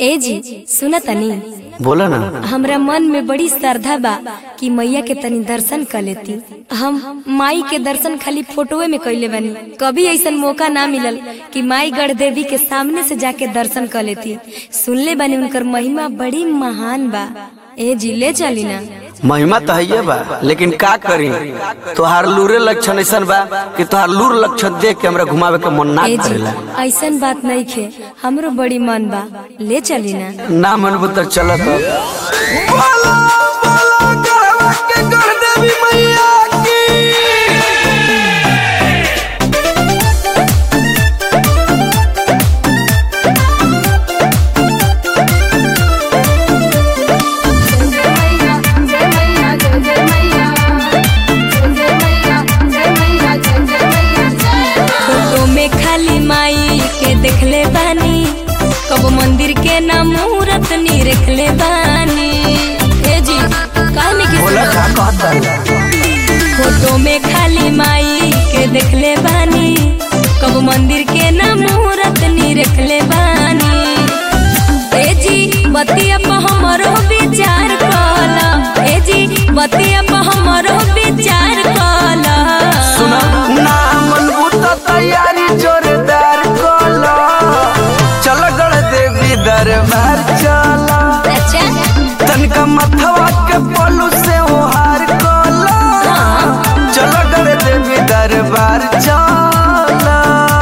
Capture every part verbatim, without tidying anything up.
ए जी सुना तनी बोला ना। हमरा मन में बड़ी श्रद्धा बा कि मैया के तनी दर्शन कर लेती। हम माई के दर्शन खाली फोटोए में कैले बानी, कभी ऐसा मौका ना मिलल कि माई गढ़ देवी के सामने से जाके दर्शन कर लेती। सुनले बानी उनकर महिमा बड़ी महान बा। ए जी ले चली ना। महिमा तो है बा, लेकिन का करी तोहार लूरे लक्षण ऐसा बा कि तोहार लूर लक्षण देख के हमरा घुमावे के मन ना करेला। ऐसा बात नहीं खे, हमरो बड़ी मन बा, ले चली ना। ना मन बुतर चलत बोला बोला गढ़वा के गढ़ देवी मैया की। खाली माई के देखले बानी, कब मंदिर के ना मूरत नी रखले बानी। ए जी काहे के बोला का कहता फोटो में खाली माई के देखले बानी, कब मंदिर के ना मूरत नी रखले बानी। ए जी बतिया पे हमरो विचार कला, ए जी बतिया पे हमरो विचार कला। सुना ना मन बुता तैयारी जोरदार कोला, चल गढ़ देवी दरबार चला। अच्छा तनका मथवा के पलू से ओहार कोला, चल गढ़ देवी दरबार चला।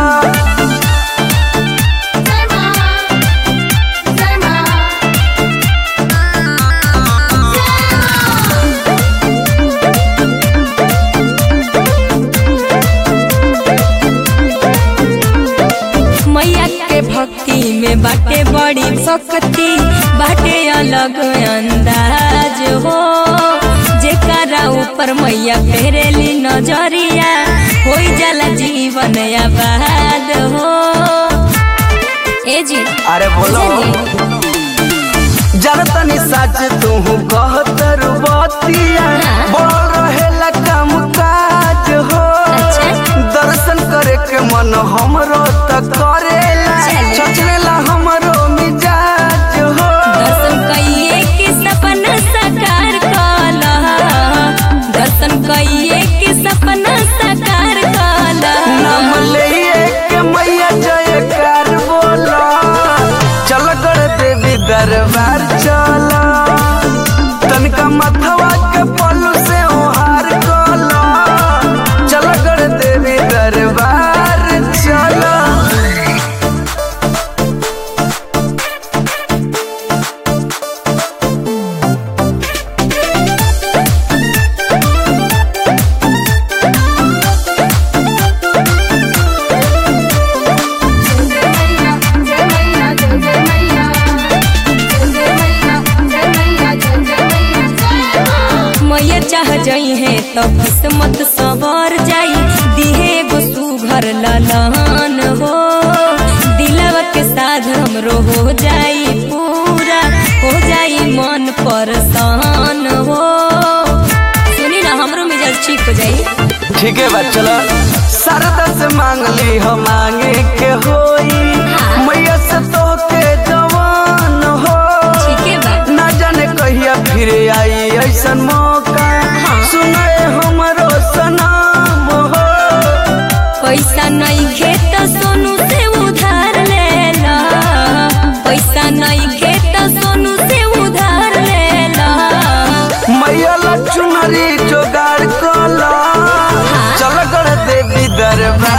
मैया के भक्ति में बाटे बड़ी शक्ति, बाटे अलग अंदाज हो। जेकरा ऊपर मैया फेरेली नजरिया, हो जाला जीवन आबाद हो। ए जी अरे बोलो जनतनी सच तू कहत रुबतिया, बोल रहेला काम काज हो। दर्शन करे के मन हमरो त करेला, सोचलेला हमरो मिजाज हो। दर्शन कइए के सपना साकार कला, दर्शन कइए के सपना साकार कला। नाम लेइए के मैया जयकार बोला, चल गढ़ देवी दरबार चला। तनका मथवा के पल्लू से ओहार कोला, चल गढ़ देवी दरबार चला। मैया चाह जाई है तो किस्मत सवर जाई, दिहे गो सुघर ललन हो। दिलवा के साथ हमरो हो जाई पूरा, हो जाई मन परसान हो। सुनी ना हमरो मिजाज ठीक हो जाई। ठीक है बात चलो, सरदा से मांग ली हो मांगे के होई, मैया से तो के जवान हो। ठीक है बात ना जाने कहिया फिर आई ऐसा मौका, सुनाए हमरो सनाम हो। पैसा नहीं खेत सोनू से उधार लेला, पैसा नहीं खेत सोनू से उधार लेला। मैया लचुनरी जोगाड़ कोला, चल गढ़ देवी दरबार